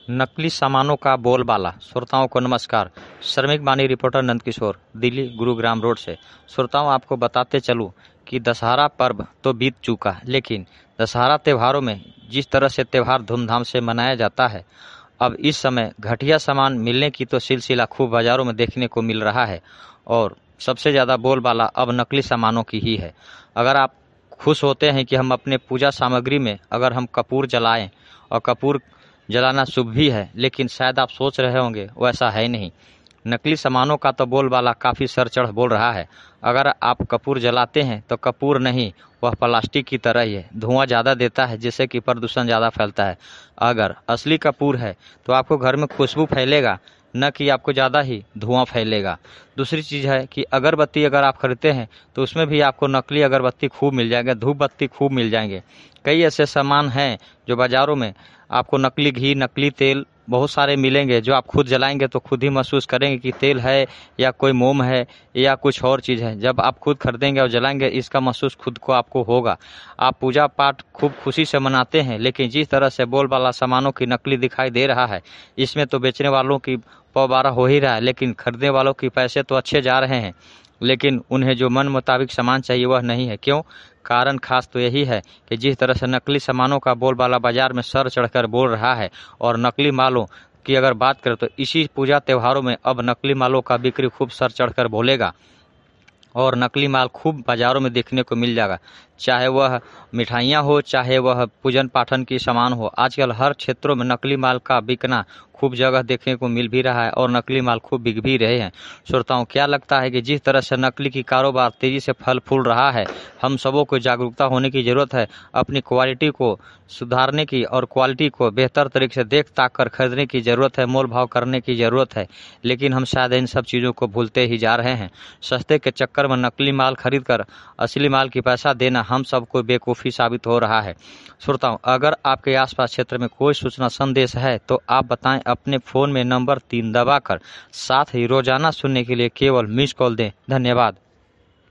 नकली सामानों का बोलबाला। श्रोताओं को नमस्कार। श्रमिक बानी रिपोर्टर नंदकिशोर, दिल्ली गुरुग्राम रोड से। श्रोताओं, आपको बताते चलूं कि दशहरा पर्व तो बीत चुका, लेकिन दशहरा त्योहारों में जिस तरह से त्यौहार धूमधाम से मनाया जाता है, अब इस समय घटिया सामान मिलने की तो सिलसिला खूब बाजारों में देखने को मिल रहा है और सबसे ज़्यादा बोलबाला अब नकली सामानों की ही है। अगर आप खुश होते हैं कि हम अपने पूजा सामग्री में अगर हम कपूर जलाएं, और कपूर जलाना शुभ भी है, लेकिन शायद आप सोच रहे होंगे वैसा है नहीं। नकली सामानों का तो बोलबाला काफ़ी सर चढ़ बोल रहा है। अगर आप कपूर जलाते हैं तो कपूर नहीं, वह प्लास्टिक की तरह ही है, धुआं ज़्यादा देता है जिससे कि प्रदूषण ज़्यादा फैलता है। अगर असली कपूर है तो आपको घर में खुशबू फैलेगा, न कि आपको ज़्यादा ही धुआं फैलेगा। दूसरी चीज़ है कि अगरबत्ती अगर आप खरीदते हैं तो उसमें भी आपको नकली अगरबत्ती खूब मिल जाएगा, धूप बत्ती खूब मिल जाएंगे। कई ऐसे सामान हैं जो बाज़ारों में आपको नकली घी, नकली तेल बहुत सारे मिलेंगे, जो आप खुद जलाएंगे तो खुद ही महसूस करेंगे कि तेल है या कोई मोम है या कुछ और चीज़ है। जब आप खुद खरीदेंगे और जलाएंगे, इसका महसूस खुद को आपको होगा। आप पूजा पाठ खूब खुशी से मनाते हैं, लेकिन जिस तरह से बोलबाला सामानों की नकली दिखाई दे रहा है, इसमें तो बेचने वालों की पौबारा हो ही रहा है, लेकिन खरीदने वालों की पैसे तो अच्छे जा रहे हैं, लेकिन उन्हें जो मन मुताबिक सामान चाहिए वह नहीं है। क्यों? कारण खास तो यही है कि जिस तरह से नकली सामानों का बोलबाला बाजार में सर चढ़कर बोल रहा है, और नकली मालों की अगर बात करें तो इसी पूजा त्योहारों में अब नकली मालों का बिक्री खूब सर चढ़कर बोलेगा और नकली माल खूब बाजारों में देखने को मिल जाएगा। चाहे वह मिठाइयाँ हो, चाहे वह पूजन पाठन की सामान हो, आजकल हर क्षेत्रों में नकली माल का बिकना खूब जगह देखने को मिल भी रहा है और नकली माल खूब बिक भी रहे हैं। श्रोताओं, क्या लगता है कि जिस तरह से नकली की कारोबार तेजी से फल फूल रहा है, हम सबों को जागरूकता होने की ज़रूरत है, अपनी क्वालिटी को सुधारने की और क्वालिटी को बेहतर तरीके से देख ताक कर खरीदने की ज़रूरत है, मोल भाव करने की ज़रूरत है। लेकिन हम शायद इन सब चीज़ों को भूलते ही जा रहे हैं। सस्ते के चक्कर में नकली माल खरीद कर असली माल की पैसा देना हम सबको बेवकूफ़ी साबित हो रहा है। श्रोताओं, अगर आपके आसपास क्षेत्र में कोई सूचना संदेश है तो आप बताएं। अपने फ़ोन में नंबर 3 दबाकर, साथ ही रोजाना सुनने के लिए केवल मिस कॉल दें। धन्यवाद।